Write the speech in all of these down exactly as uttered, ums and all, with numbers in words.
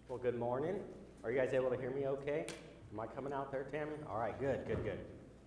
Well, good morning. Are you guys able to hear me okay? Am I coming out there, Tammy? All right, good, good, good.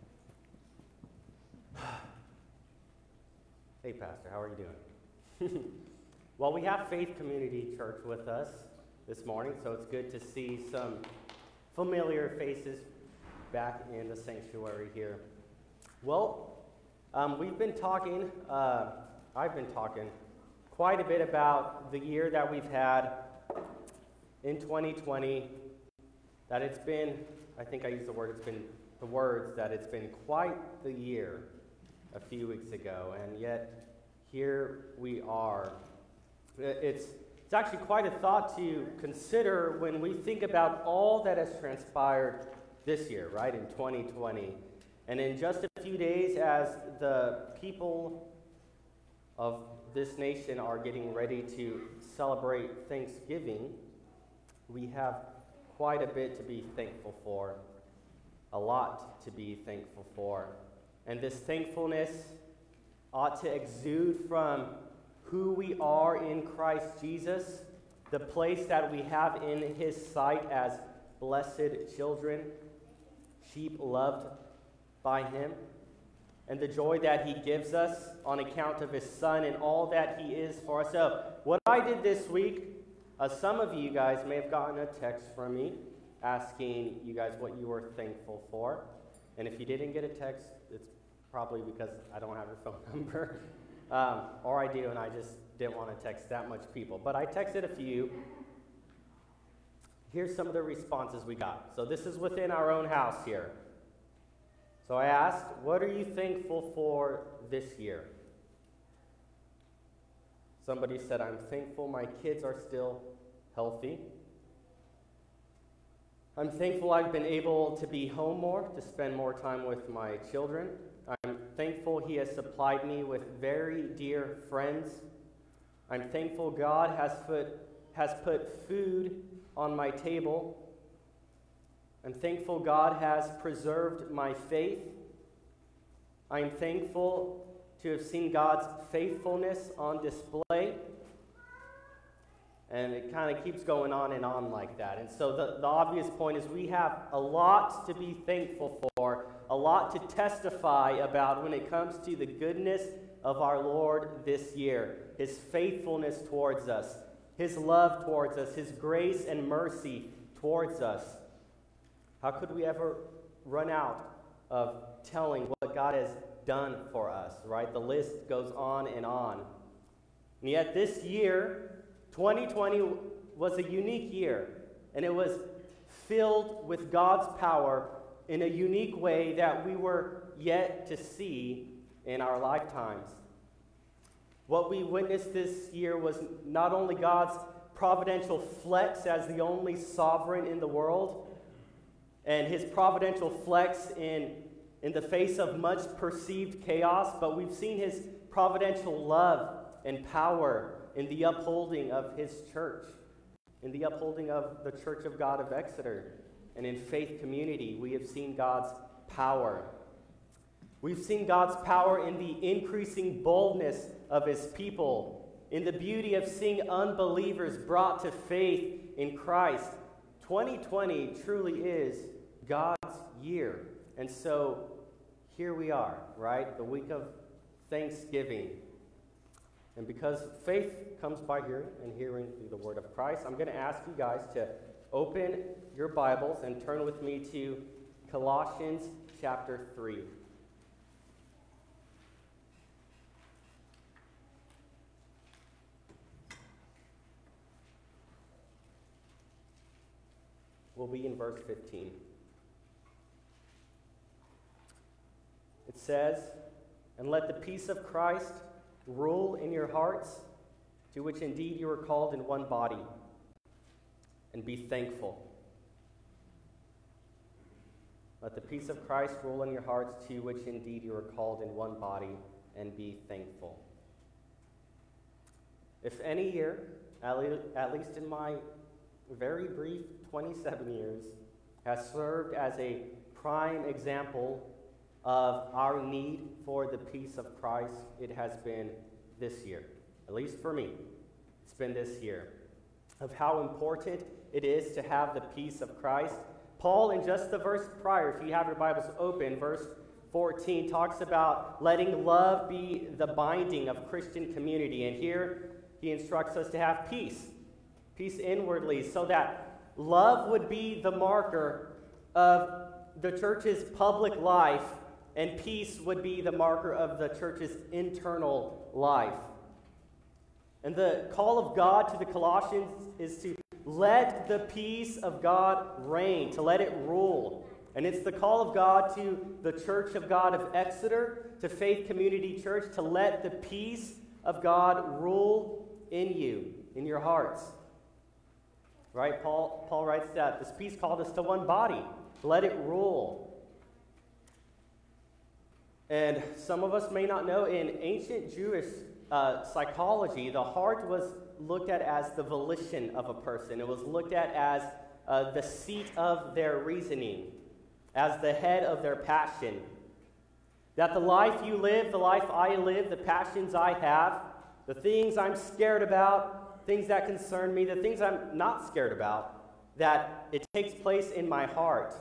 Hey, Pastor, how are you doing? Well, we have Faith Community Church with us this morning, so it's good to see some familiar faces back in the sanctuary here. Well, um, we've been talking, uh, I've been talking quite a bit about the year that we've had in twenty twenty, that it's been, I think I used the word, it's been the words, that it's been quite the year a few weeks ago, and yet here we are. It's, it's actually quite a thought to consider when we think about all that has transpired this year, right, in twenty twenty. And in just a few days, as the people of this nation are getting ready to celebrate Thanksgiving, we have quite a bit to be thankful for, a lot to be thankful for. And this thankfulness ought to exude from who we are in Christ Jesus, the place that we have in His sight as blessed children, sheep loved by Him, and the joy that He gives us on account of His Son and all that He is for us. So, what I did this week, Uh, some of you guys may have gotten a text from me asking you guys what you were thankful for. And if you didn't get a text, it's probably because I don't have your phone number. um, or I do, and I just didn't want to text that much people. But I texted a few. Here's some of the responses we got. So this is within our own house here. So I asked, what are you thankful for this year? Somebody said, I'm thankful my kids are still healthy. I'm thankful I've been able to be home more, to spend more time with my children. I'm thankful He has supplied me with very dear friends. I'm thankful God has put, has put food on my table. I'm thankful God has preserved my faith. I'm thankful to have seen God's faithfulness on display. And it kind of keeps going on and on like that. And so the, the obvious point is we have a lot to be thankful for, a lot to testify about when it comes to the goodness of our Lord this year, His faithfulness towards us, His love towards us, His grace and mercy towards us. How could we ever run out of telling what God has done for us, right? The list goes on and on. And yet this year, twenty twenty, was a unique year, and it was filled with God's power in a unique way that we were yet to see in our lifetimes. What we witnessed this year was not only God's providential flex as the only sovereign in the world, and His providential flex in in the face of much perceived chaos, but we've seen His providential love and power in the upholding of His church, in the upholding of the Church of God of Exeter, and in Faith Community, we have seen God's power. We've seen God's power in the increasing boldness of His people, in the beauty of seeing unbelievers brought to faith in Christ. twenty twenty truly is God's year. And so here we are, right? The week of Thanksgiving. And because faith comes by hearing, and hearing through the word of Christ, I'm going to ask you guys to open your Bibles and turn with me to Colossians chapter three. We'll be in verse fifteen. It says, and let the peace of Christ rule in your hearts, to which indeed you are called in one body, and be thankful. Let the peace of Christ rule in your hearts, to which indeed you are called in one body, and be thankful. If any year, at, le- at least in my very brief twenty-seven years, has served as a prime example of our need for the peace of Christ, it has been this year. At least for me, it's been this year. of how important it is to have the peace of Christ. Paul, in just the verse prior, if you have your Bibles open, verse fourteen, talks about letting love be the binding of Christian community. And here he instructs us to have peace, peace inwardly, so that love would be the marker of the church's public life, and peace would be the marker of the church's internal life. And the call of God to the Colossians is to let the peace of God reign, to let it rule. And it's the call of God to the Church of God of Exeter, to Faith Community Church, to let the peace of God rule in you, in your hearts. Right? Paul, Paul writes that this peace called us to one body. Let it rule. And some of us may not know, in ancient Jewish uh, psychology, the heart was looked at as the volition of a person. It was looked at as uh, the seat of their reasoning, as the head of their passion. That the life you live, the life I live, the passions I have, the things I'm scared about, things that concern me, the things I'm not scared about, that it takes place in my heart.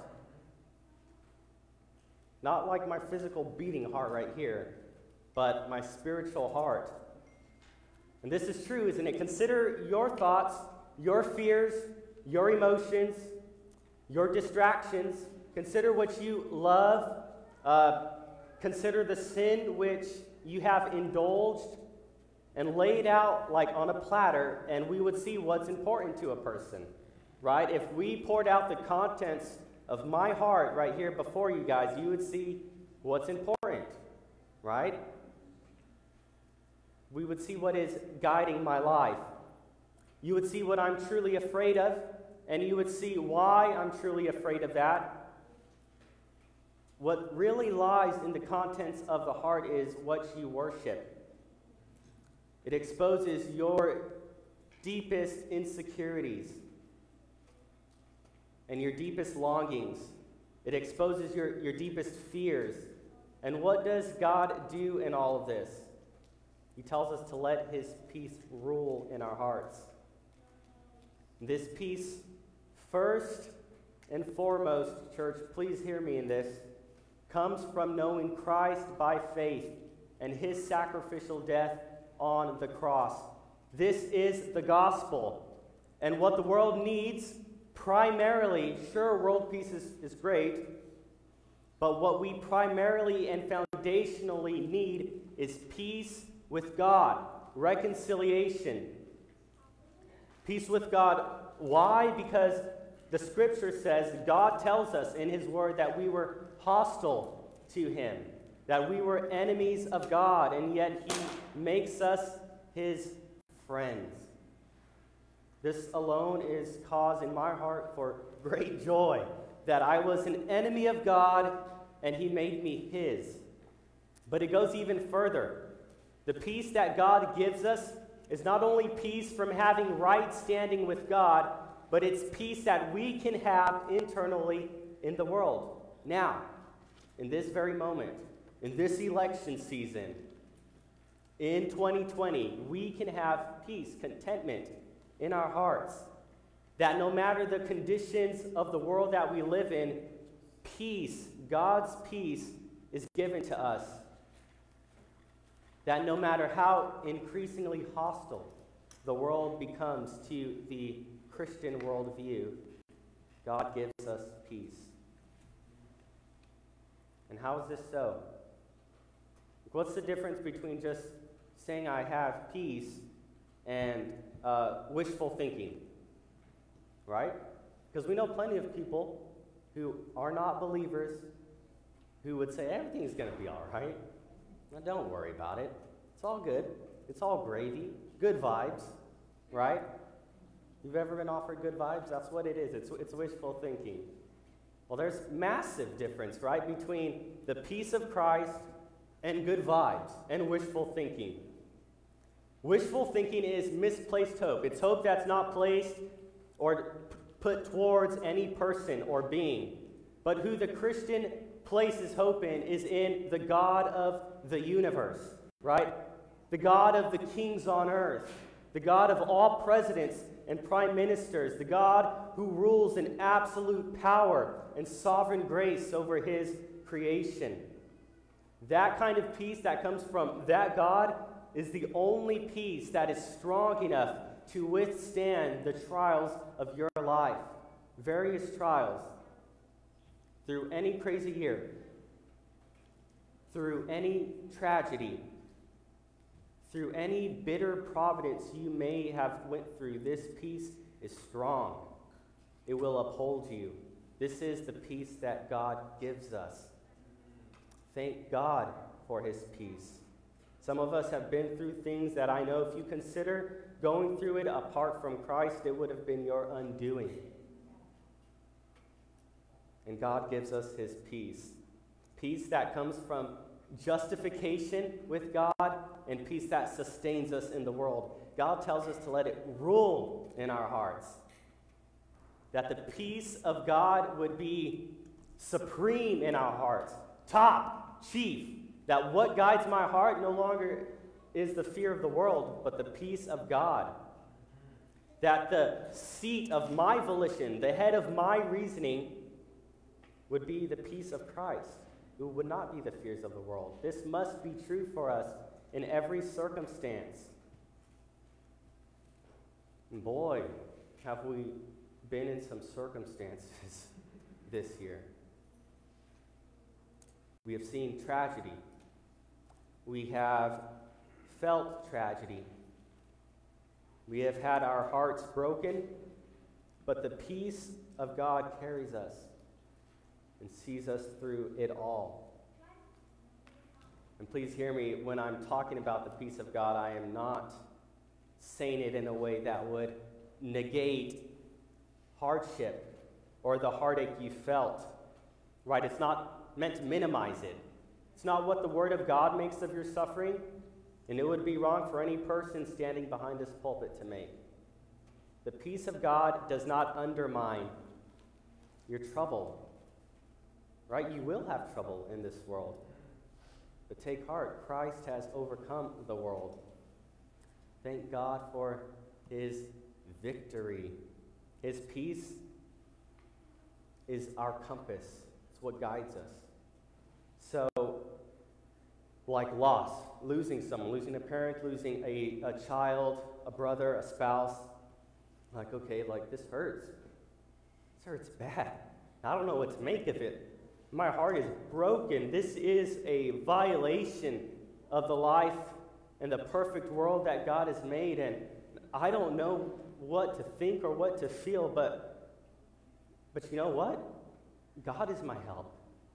Not like my physical beating heart right here, but my spiritual heart. And this is true, isn't it? Consider your thoughts, your fears, your emotions, your distractions. Consider what you love. Uh, consider the sin which you have indulged and laid out like on a platter, and we would see what's important to a person, right? If we poured out the contents of my heart right here before you guys, you would see what's important, right? We would see what is guiding my life. You would see what I'm truly afraid of, and you would see why I'm truly afraid of that. What really lies in the contents of the heart is what you worship. It exposes your deepest insecurities and your deepest longings. It exposes your, your deepest fears. And what does God do in all of this? He tells us to let his peace rule in our hearts. This peace, first and foremost, church, please hear me in this, comes from knowing Christ by faith and his sacrificial death on the cross. This is the gospel. And what the world needs primarily, sure, world peace is, is great, but what we primarily and foundationally need is peace with God, reconciliation. Peace with God. Why? Because the scripture says, God tells us in his word that we were hostile to him, that we were enemies of God, and yet he makes us his friends. This alone is cause in my heart for great joy, that I was an enemy of God and he made me his. But it goes even further. The peace that God gives us is not only peace from having right standing with God, but it's peace that we can have internally in the world. Now, in this very moment, in this election season, in twenty twenty, we can have peace, contentment in our hearts. That no matter the conditions of the world that we live in, peace, God's peace, is given to us. That no matter how increasingly hostile the world becomes to the Christian worldview, God gives us peace. And how is this so? What's the difference between just saying I have peace and uh, wishful thinking? Right? Because we know plenty of people who are not believers who would say everything's going to be all right. Now, don't worry about it. It's all good. It's all gravy. Good vibes, right? You've ever been offered good vibes? That's what it is. It's, it's wishful thinking. Well, there's massive difference, right, between the peace of Christ and good vibes and wishful thinking. Wishful thinking is misplaced hope. It's hope that's not placed or put towards any person or being. But who the Christian places hope in is in the God of the universe, right? The God of the kings on earth, the God of all presidents and prime ministers, the God who rules in absolute power and sovereign grace over his creation. That kind of peace that comes from that God is the only peace that is strong enough to withstand the trials of your life. Various trials. Through any crazy year. Through any tragedy. Through any bitter providence you may have went through, this peace is strong. It will uphold you. This is the peace that God gives us. Thank God for his peace. Some of us have been through things that I know if you consider going through it apart from Christ, it would have been your undoing. And God gives us his peace. Peace that comes from justification with God and peace that sustains us in the world. God tells us to let it rule in our hearts. That the peace of God would be supreme in our hearts. Top, chief. That what guides my heart no longer is the fear of the world, but the peace of God. That the seat of my volition, the head of my reasoning, would be the peace of Christ. It would not be the fears of the world. This must be true for us in every circumstance. And boy, have we been in some circumstances this year. We have seen tragedy. We have felt tragedy. We have had our hearts broken, but the peace of God carries us and sees us through it all. And please hear me, when I'm talking about the peace of God, I am not saying it in a way that would negate hardship or the heartache you felt. Right? It's not meant to minimize it. It's not what the Word of God makes of your suffering, and it would be wrong for any person standing behind this pulpit to make. The peace of God does not undermine your trouble. Right? You will have trouble in this world. But take heart, Christ has overcome the world. Thank God for his victory. His peace is our compass. It's what guides us. So, like loss, losing someone, losing a parent, losing a, a child, a brother, a spouse, like, okay, like this hurts. This hurts bad. I don't know what to make of it. My heart is broken. This is a violation of the life and the perfect world that God has made, and I don't know what to think or what to feel, but but you know what? God is my help.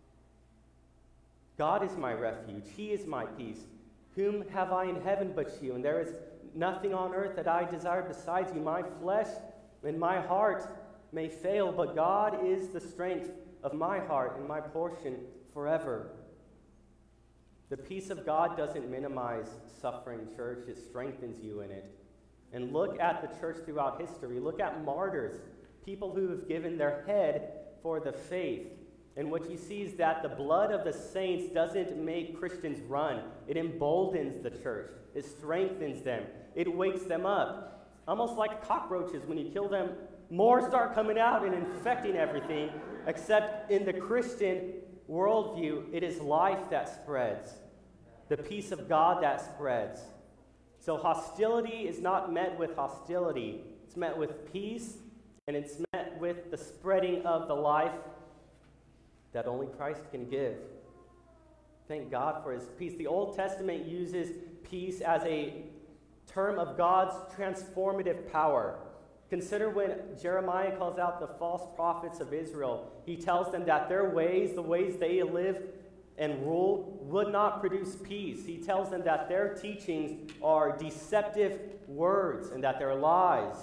God is my refuge. He is my peace. Whom have I in heaven but you? And there is nothing on earth that I desire besides you. My flesh and my heart may fail, but God is the strength of my heart and my portion forever. The peace of God doesn't minimize suffering, church. It strengthens you in it. And look at the church throughout history. Look at martyrs, people who have given their head for the faith. And what you see is that the blood of the saints doesn't make Christians run. It emboldens the church. It strengthens them. It wakes them up. Almost like cockroaches, when you kill them, more start coming out and infecting everything. Except in the Christian worldview, it is life that spreads. The peace of God that spreads. So hostility is not met with hostility. It's met with peace, and it's met with the spreading of the life that only Christ can give. Thank God for his peace. The Old Testament uses peace as a term of God's transformative power. Consider when Jeremiah calls out the false prophets of Israel. He tells them that their ways, the ways they live and rule, would not produce peace. He tells them that their teachings are deceptive words and that they're lies.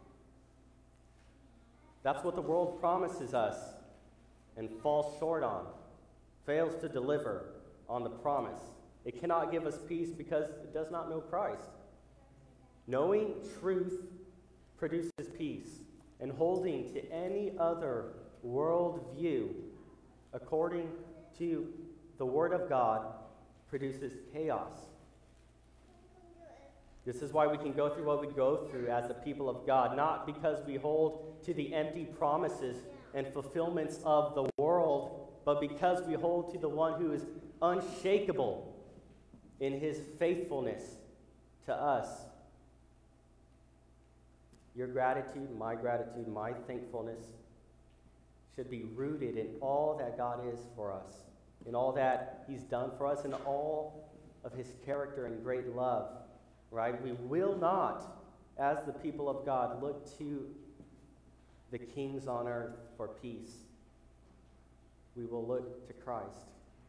That's what the world promises us and falls short on, fails to deliver on the promise. It cannot give us peace because it does not know Christ. Knowing truth produces peace, and holding to any other worldview according to the Word of God produces chaos. This is why we can go through what we go through as the people of God, not because we hold to the empty promises and fulfillments of the world, but because we hold to the one who is unshakable in his faithfulness to us. Your gratitude, my gratitude, my thankfulness should be rooted in all that God is for us, in all that he's done for us, in all of his character and great love, right? We will not, as the people of God, look to the kings on earth for peace. We will look to Christ.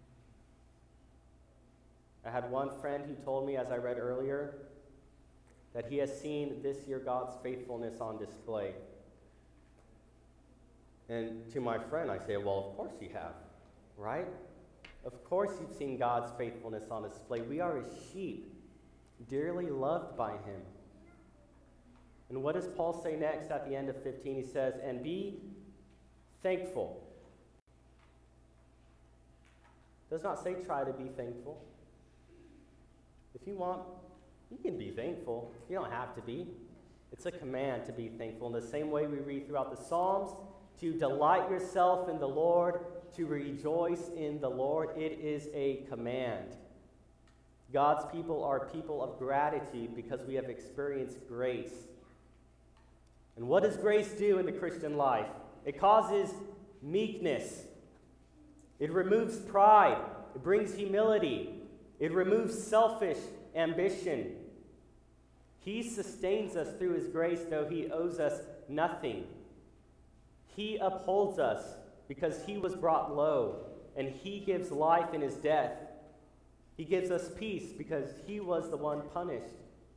I had one friend who told me, as I read earlier, that he has seen this year God's faithfulness on display. And to my friend, I say, well, of course you have, right? Of course you've seen God's faithfulness on display. We are his sheep, dearly loved by him. And what does Paul say next at the end of fifteen? He says, and be thankful. Does not say try to be thankful. If you want, you can be thankful. You don't have to be. It's a command to be thankful. In the same way we read throughout the Psalms, to delight yourself in the Lord, to rejoice in the Lord, it is a command. God's people are people of gratitude because we have experienced grace. And what does grace do in the Christian life? It causes meekness. It removes pride. It brings humility. It removes selfish ambition. He sustains us through his grace, though he owes us nothing. He upholds us because he was brought low, and he gives life in his death. He gives us peace because he was the one punished.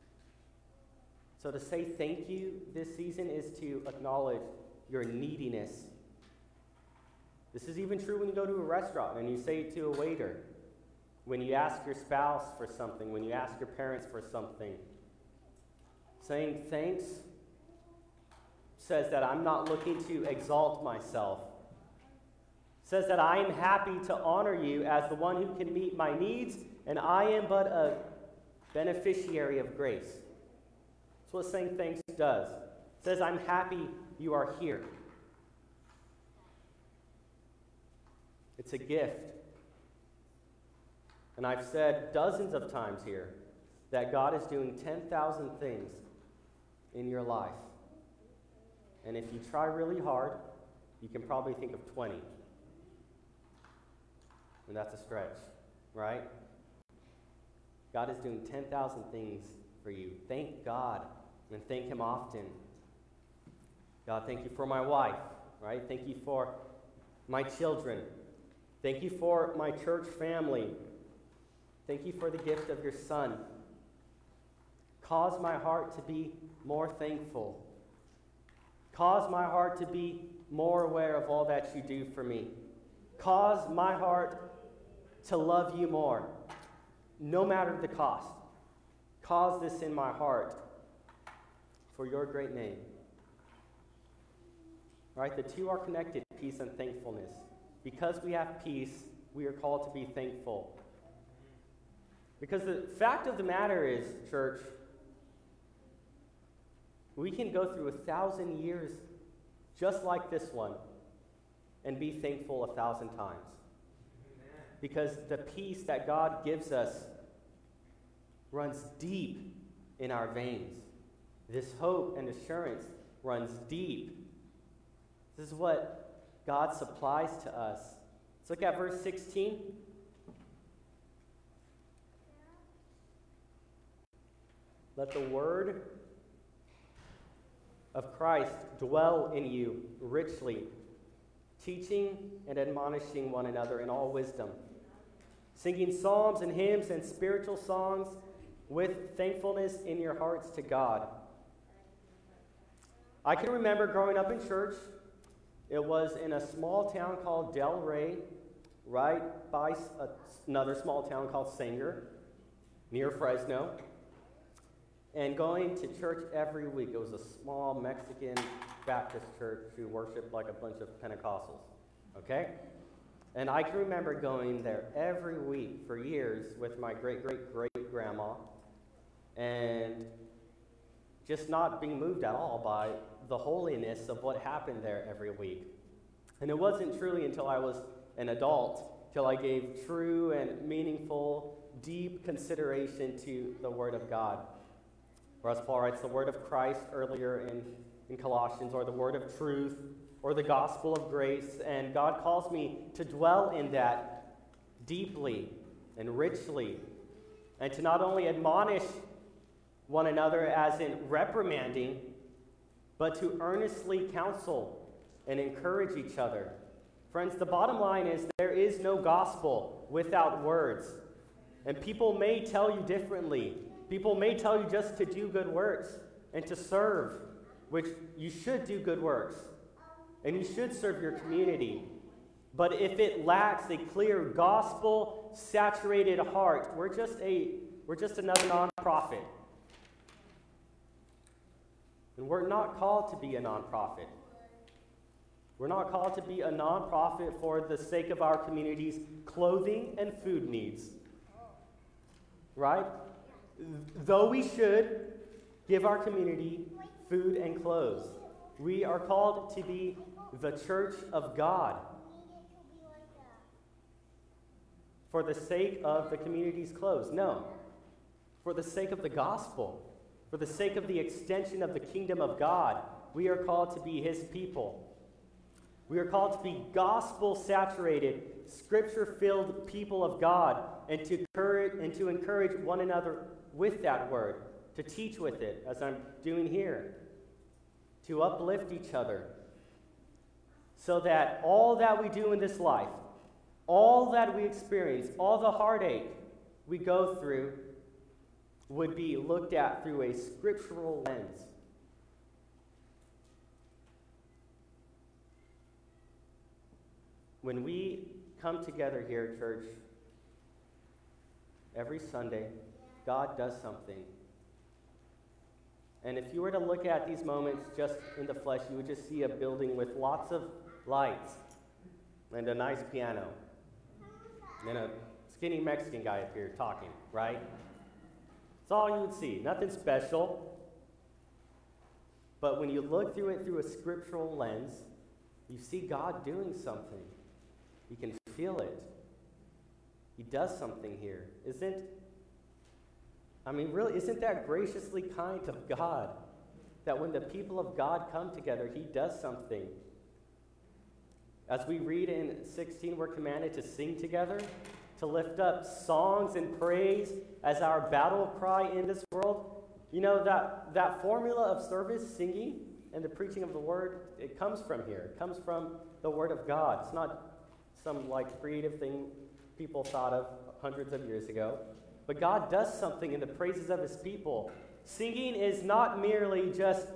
So to say thank you this season is to acknowledge your neediness. This is even true when you go to a restaurant and you say to a waiter, when you ask your spouse for something, when you ask your parents for something. Saying thanks says that I'm not looking to exalt myself. Says that I am happy to honor you as the one who can meet my needs, and I am but a beneficiary of grace. That's what saying thanks does. It says I'm happy you are here. It's a gift. And I've said dozens of times here that God is doing ten thousand things in your life. And if you try really hard, you can probably think of twenty. And that's a stretch, right? God is doing ten thousand things for you. Thank God and thank him often. God, thank you for my wife, right? Thank you for my children. Thank you for my church family. Thank you for the gift of your son. Cause my heart to be more thankful. Cause my heart to be more aware of all that you do for me. Cause my heart to love you more, no matter the cost. Cause this in my heart for your great name. All right, the two are connected, peace and thankfulness. Because we have peace, we are called to be thankful. Because the fact of the matter is, church, we can go through a thousand years just like this one and be thankful a thousand times. Amen. Because the peace that God gives us runs deep in our veins. This hope and assurance runs deep. This is what God supplies to us. Let's look at verse sixteen. Let the word of Christ dwell in you richly, teaching and admonishing one another in all wisdom, singing psalms and hymns and spiritual songs with thankfulness in your hearts to God. I can remember growing up in church. It was in a small town called Delray, right by a, another small town called Sanger, near Fresno. And going to church every week. It was a small Mexican Baptist church who worshiped like a bunch of Pentecostals, okay? And I can remember going there every week for years with my great-great-great-grandma and just not being moved at all by the holiness of what happened there every week. And it wasn't truly until I was an adult, till I gave true and meaningful, deep consideration to the Word of God. Or as Paul writes, the Word of Christ earlier in, in Colossians, or the Word of truth, or the gospel of grace. And God calls me to dwell in that deeply and richly, and to not only admonish one another as in reprimanding, but to earnestly counsel and encourage each other. Friends, the bottom line is there is no gospel without words. And people may tell you differently. People may tell you just to do good works and to serve, which you should do good works. And you should serve your community. But if it lacks a clear gospel-saturated heart, we're just a we're just another nonprofit. And we're not called to be a nonprofit. We're not called to be a nonprofit for the sake of our community's clothing and food needs. Right? Though we should give our community food and clothes, we are called to be the church of God for the sake of the community's clothes. No. For the sake of the gospel. For the sake of the extension of the kingdom of God, we are called to be His people. We are called to be gospel-saturated, scripture-filled people of God, and to encourage, and to encourage one another with that word, to teach with it, as I'm doing here, to uplift each other, so that all that we do in this life, all that we experience, all the heartache we go through, would be looked at through a scriptural lens. When we come together here, church, every Sunday, God does something. And if you were to look at these moments just in the flesh, you would just see a building with lots of lights and a nice piano and a skinny Mexican guy up here talking, right? That's all you would see. Nothing special. But when you look through it through a scriptural lens, you see God doing something. You can feel it. He does something here. Isn't, I mean, really, isn't that graciously kind of God? That when the people of God come together, He does something. As we read in sixteen, we're commanded to sing together, to lift up songs and praise as our battle cry in this world. You know, that, that formula of service, singing, and the preaching of the word, it comes from here. It comes from the Word of God. It's not some like creative thing people thought of hundreds of years ago. But God does something in the praises of His people. Singing is not merely just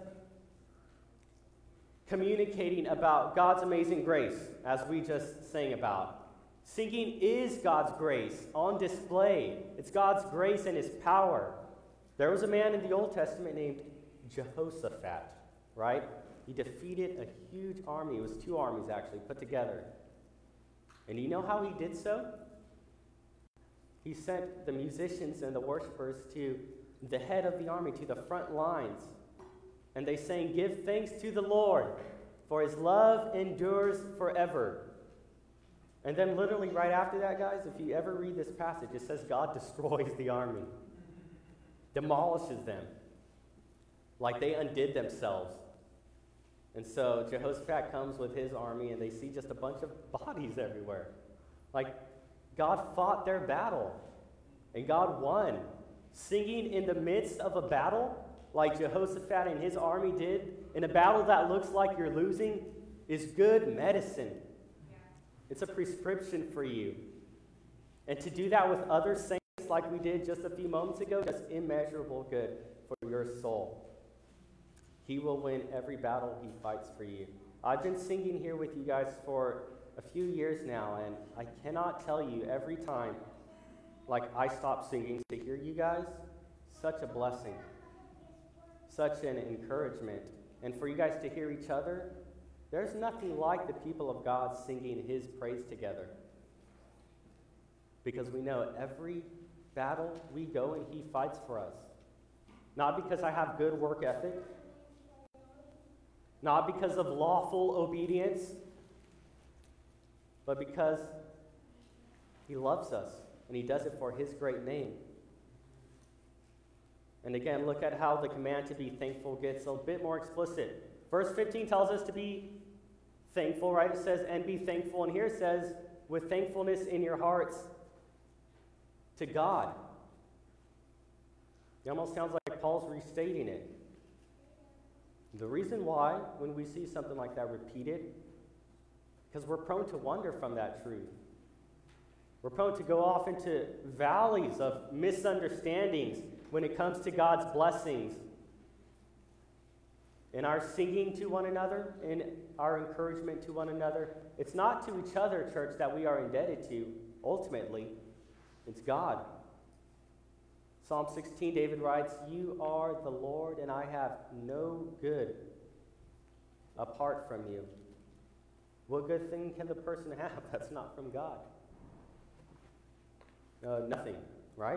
communicating about God's amazing grace, as we just sang about. Singing is God's grace on display. It's God's grace and His power. There was a man in the Old Testament named Jehoshaphat, right? He defeated a huge army. It was two armies, actually, put together. And you know how he did so? He sent the musicians and the worshipers to the head of the army, to the front lines. And they sang, "Give thanks to the Lord, for His love endures forever." And then literally right after that, guys, if you ever read this passage, it says God destroys the army, demolishes them, like they undid themselves. And so Jehoshaphat comes with his army, and they see just a bunch of bodies everywhere. Like, God fought their battle, and God won. Singing in the midst of a battle, like Jehoshaphat and his army did, in a battle that looks like you're losing, is good medicine. It's a prescription for you. And to do that with other saints like we did just a few moments ago, that's immeasurable good for your soul. He will win every battle He fights for you. I've been singing here with you guys for a few years now, and I cannot tell you every time, like I stop singing to hear you guys, such a blessing, such an encouragement. And for you guys to hear each other, there's nothing like the people of God singing His praise together. Because we know every battle we go and He fights for us. not because I have good work ethic, not because of lawful obedience, but because he loves us, and he does it for his great name. And again, look at how the command to be thankful gets a bit more explicit. Verse fifteen tells us to be thankful, right? It says, and be thankful. And here it says, with thankfulness in your hearts to God. It almost sounds like Paul's restating it. The reason why, when we see something like that repeated, because we're prone to wander from that truth. We're prone to go off into valleys of misunderstandings when it comes to God's blessings. In our singing to one another, in our encouragement to one another, it's not to each other, church, that we are indebted to, ultimately. It's God. Psalm sixteen, David writes, you are the Lord, and I have no good apart from you. What good thing can the person have that's not from God? Uh, nothing, right?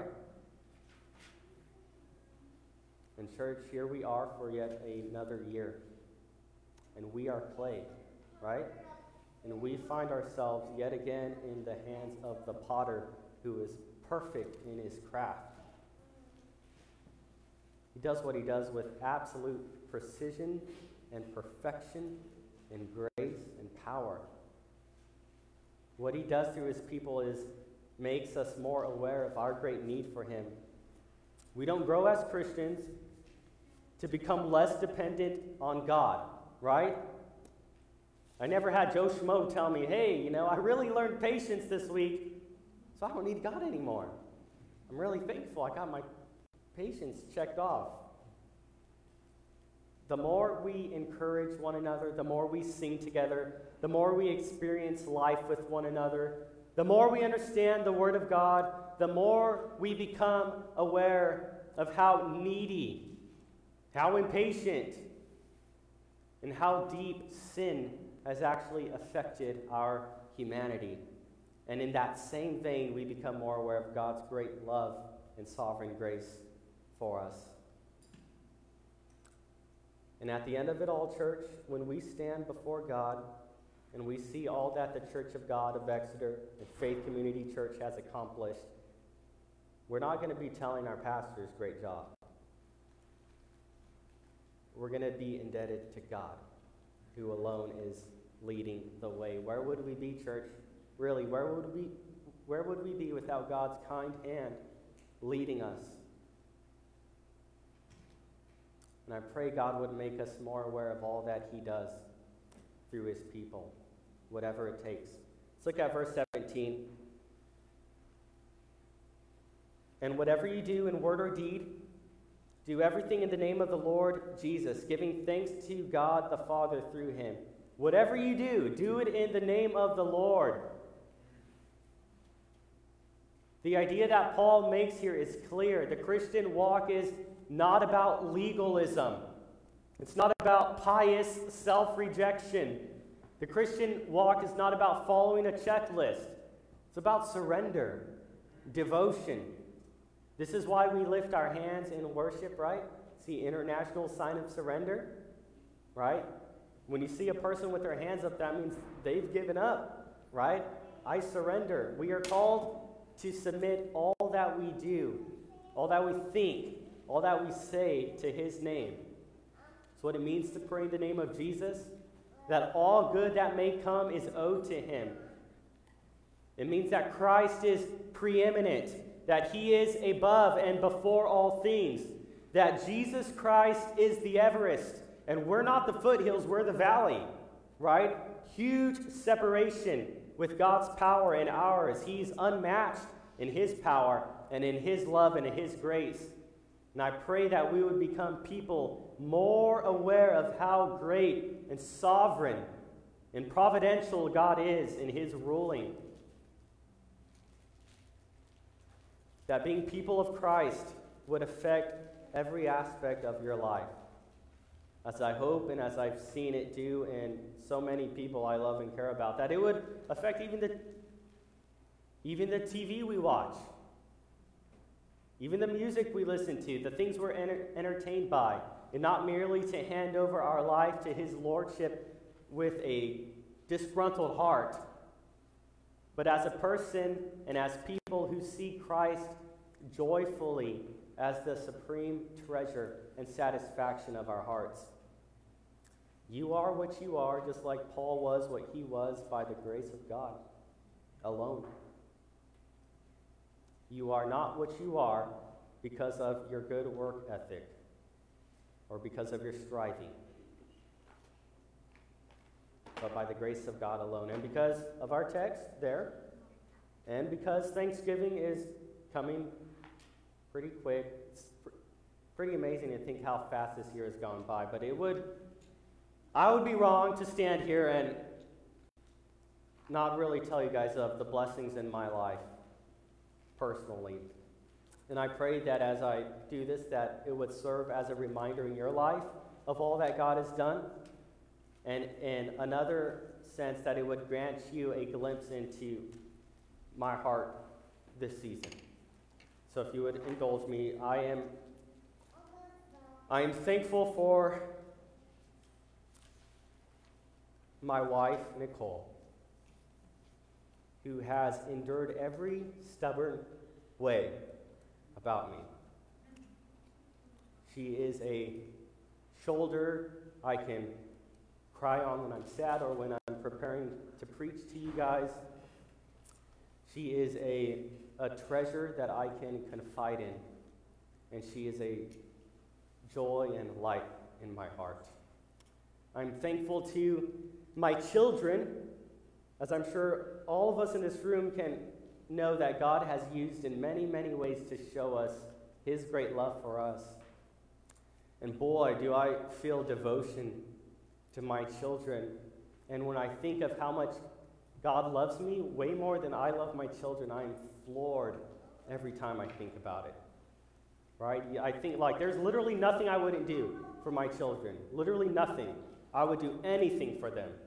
And church, here we are for yet another year. And we are clay, right? And we find ourselves yet again in the hands of the potter who is perfect in his craft. He does what he does with absolute precision and perfection and grace and power. What he does through his people is makes us more aware of our great need for him. We don't grow as Christians to become less dependent on God, right? I never had Joe Schmo tell me, hey, you know, I really learned patience this week, so I don't need God anymore. I'm really thankful I got my patience checked off. The more we encourage one another, the more we sing together, the more we experience life with one another, the more we understand the Word of God, the more we become aware of how needy, how impatient, and how deep sin has actually affected our humanity. And in that same vein, we become more aware of God's great love and sovereign grace for us. And at the end of it all, church, when we stand before God and we see all that the Church of God of Exeter and Faith Community Church has accomplished, we're not going to be telling our pastors, great job. We're going to be indebted to God, who alone is leading the way. Where would we be, church? Really, where would we, where would we be without God's kind hand leading us? And I pray God would make us more aware of all that he does through his people, whatever it takes. Let's look at verse seventeen. And whatever you do in word or deed, do everything in the name of the Lord Jesus, giving thanks to God the Father through him. Whatever you do, do it in the name of the Lord. The idea that Paul makes here is clear. The Christian walk is not about legalism. It's not about pious self-rejection. The Christian walk is not about following a checklist. It's about surrender, devotion. This is why we lift our hands in worship, right? It's the international sign of surrender, right? When you see a person with their hands up, that means they've given up, right? I surrender. We are called to submit all that we do, all that we think, all that we say to his name. It's what it means to pray in the name of Jesus, that all good that may come is owed to him. It means that Christ is preeminent, that he is above and before all things, that Jesus Christ is the Everest, and we're not the foothills, we're the valley, right? Huge separation with God's power and ours. He's unmatched in his power and in his love and in his grace. And I pray that we would become people more aware of how great and sovereign and providential God is in his ruling. That being people of Christ would affect every aspect of your life. As I hope and as I've seen it do in so many people I love and care about, that it would affect even the, even the T V we watch. even the music we listen to, the things we're enter- entertained by, and not merely to hand over our life to His Lordship with a disgruntled heart, but as a person and as people who see Christ joyfully as the supreme treasure and satisfaction of our hearts. You are what you are, just like Paul was what he was by the grace of God alone. You are not what you are because of your good work ethic or because of your striving, but by the grace of God alone. And because of our text there, and because Thanksgiving is coming pretty quick, it's pr- pretty amazing to think how fast this year has gone by, but it would, I would be wrong to stand here and not really tell you guys of the blessings in my life personally. And I pray that as I do this, that it would serve as a reminder in your life of all that God has done. And in another sense, that it would grant you a glimpse into my heart this season. So if you would indulge me, I am, I am thankful for my wife, Nicole, who has endured every stubborn way about me. She is a shoulder I can cry on when I'm sad or when I'm preparing to preach to you guys. She is a, a treasure that I can confide in, and she is a joy and light in my heart. I'm thankful to my children, as I'm sure all of us in this room can know that God has used in many, many ways to show us His great love for us. And boy, do I feel devotion to my children. And when I think of how much God loves me, way more than I love my children, I am floored every time I think about it. Right? I think, like, there's literally nothing I wouldn't do for my children. Literally nothing. I would do anything for them.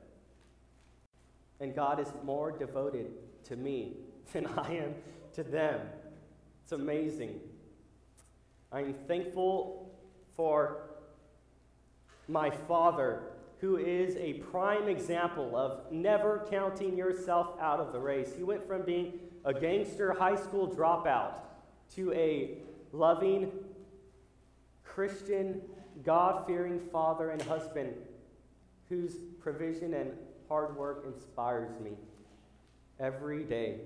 And God is more devoted to me than I am to them. It's amazing. I'm thankful for my father, who is a prime example of never counting yourself out of the race. He went from being a gangster high school dropout to a loving, Christian, God-fearing father and husband whose provision and hard work inspires me every day.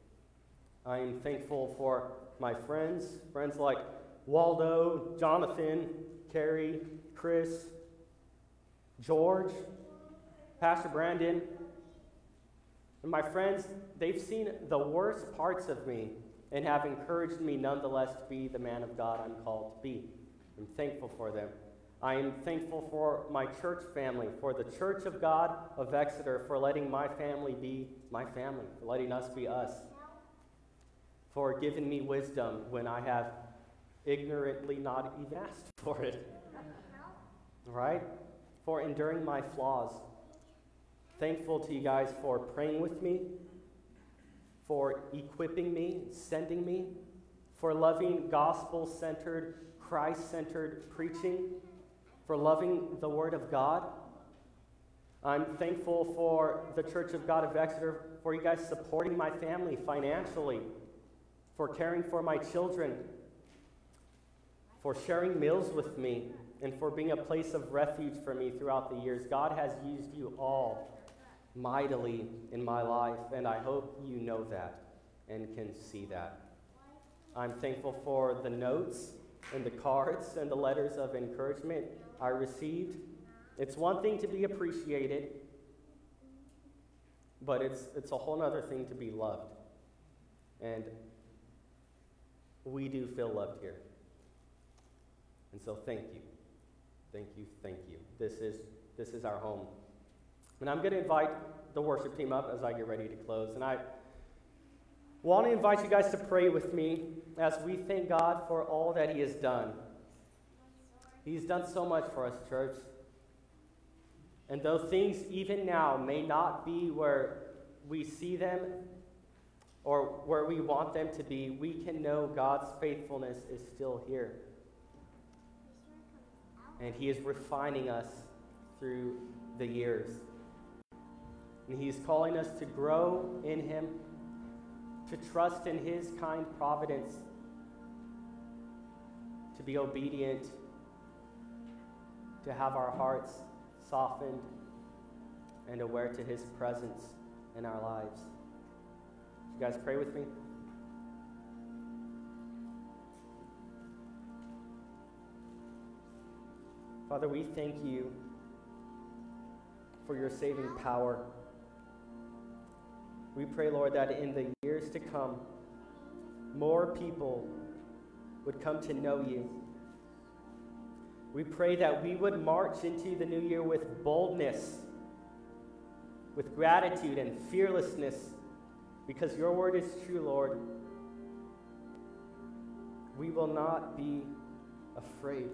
I am thankful for my friends, friends like Waldo, Jonathan, Carrie, Chris, George, Pastor Brandon. And my friends, they've seen the worst parts of me and have encouraged me nonetheless to be the man of God I'm called to be. I'm thankful for them. I am thankful for my church family, for the Church of God of Exeter, for letting my family be my family, for letting us be us, for giving me wisdom when I have ignorantly not even asked for it, right? For enduring my flaws. Thankful to you guys for praying with me, for equipping me, sending me, for loving gospel-centered, Christ-centered preaching, for loving the Word of God. I'm thankful for the Church of God of Exeter, for you guys supporting my family financially, for caring for my children, for sharing meals with me, and for being a place of refuge for me throughout the years. God has used you all mightily in my life, and I hope you know that and can see that. I'm thankful for the notes and the cards and the letters of encouragement I received. It's one thing to be appreciated, but it's it's a whole other thing to be loved. And we do feel loved here. And so thank you. Thank you, thank you. This is this is our home. And I'm going to invite the worship team up as I get ready to close. And I want to invite you guys to pray with me as we thank God for all that He has done. He's done so much for us, church. And though things even now may not be where we see them or where we want them to be, we can know God's faithfulness is still here. And he is refining us through the years. And he's calling us to grow in him, to trust in his kind providence, to be obedient, to have our hearts softened and aware to his presence in our lives. You guys pray with me? Father, we thank you for your saving power. We pray, Lord, that in the years to come, more people would come to know you. We pray that we would march into the new year with boldness, with gratitude and fearlessness, because your word is true, Lord. We will not be afraid.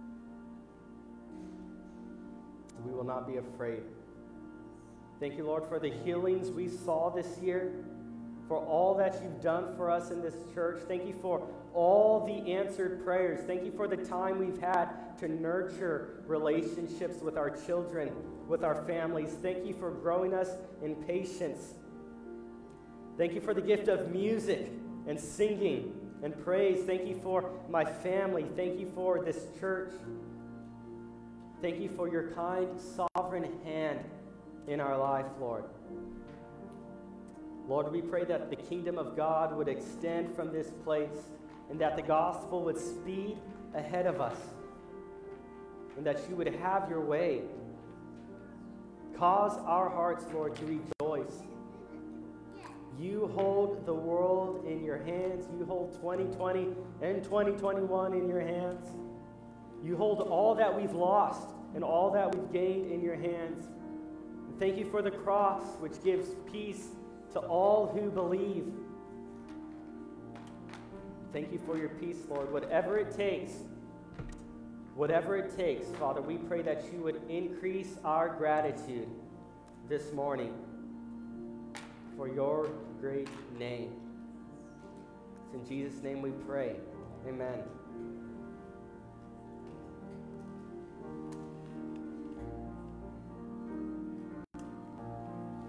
We will not be afraid. Thank you, Lord, for the healings we saw this year, for all that you've done for us in this church. Thank you for all the answered prayers. Thank you for the time we've had to nurture relationships with our children, with our families. Thank you for growing us in patience. Thank you for the gift of music and singing and praise. Thank you for my family. Thank you for this church. Thank you for your kind, sovereign hand in our life, Lord. Lord, we pray that the kingdom of God would extend from this place and that the gospel would speed ahead of us and that you would have your way. Cause our hearts, Lord, to rejoice. You hold the world in your hands. You hold twenty twenty and twenty twenty-one in your hands. You hold all that we've lost and all that we've gained in your hands. And thank you for the cross, which gives peace to all who believe. Thank you for your peace, Lord. Whatever it takes, whatever it takes, Father, we pray that you would increase our gratitude this morning for your great name. It's in Jesus' name we pray. Amen.